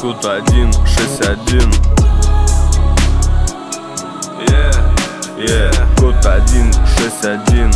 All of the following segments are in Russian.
Кут 161. Кут 161.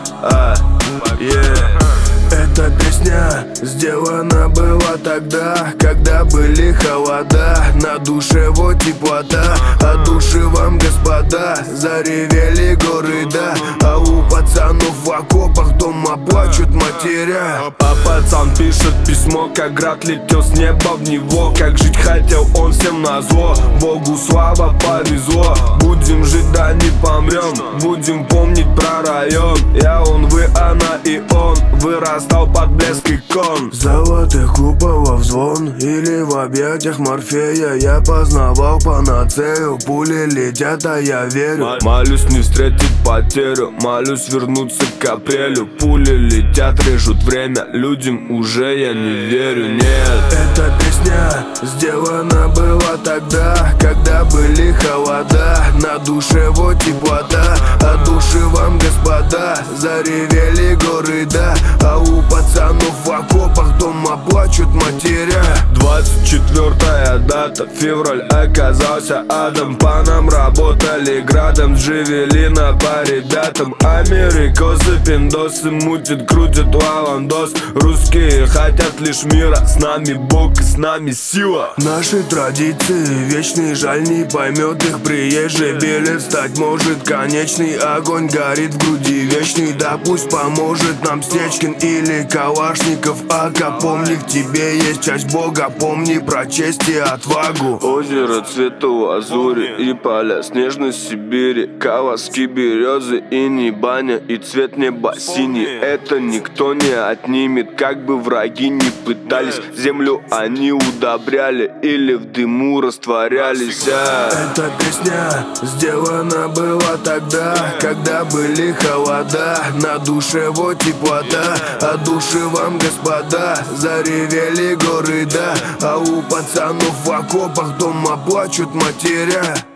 Эта песня сделана была тогда, когда были холода, на душе вот теплота. От души вам, господа, заревели горы, да. А у пацанов в окопах дома плачут матеря. А пацан пишет письмо, как град летел с неба в него. Как жить хотел он всем назло, Богу слава, повезло. Будем жить, да не помрем, будем помнить про район. Я, он, вы, она и он, вырастал под блеск икон. Золотых куполов звон или в объятиях Морфея я познавал панацею. Пули летят, а я верю. Молюсь не встретить потерю, молюсь вернуться к апрелю. Пули летят, режут время, людям уже я не верю, нет. Эта песня сделана была тогда, когда были холода, на душе вот теплота. От души вам, господа, заревели горы, да. А у пацанов в окопах дома плачут матеря. 24-я дата, февраль оказался адом. По нам работали градом, с Джавелина по ребятам. Америкосы, пиндосы, мутят, крутят лавандос. Русские хотят лишь мира, с нами Бог и с нами сила. Наши традиции вечные, жаль не поймет их приезжий. Билет стать может конечный, огонь горит в груди вечный. Да пусть поможет нам Стечкин или Калашников. Ака, помни, в тебе есть часть Бога, помни про честь и отвагу. Озеро цвета лазури и поля снежной Сибири. Колоски березы, иней, баня и цвет неба синий. Это никто не отнимет, как бы враги не пытались. Землю они удобряли или в дыму растворялись. Эта песня сделана была тогда, когда были холода, на душе вот теплота. От души вам, господа, заревели горы, да. А у пацанов в окопах дома плачут матеря.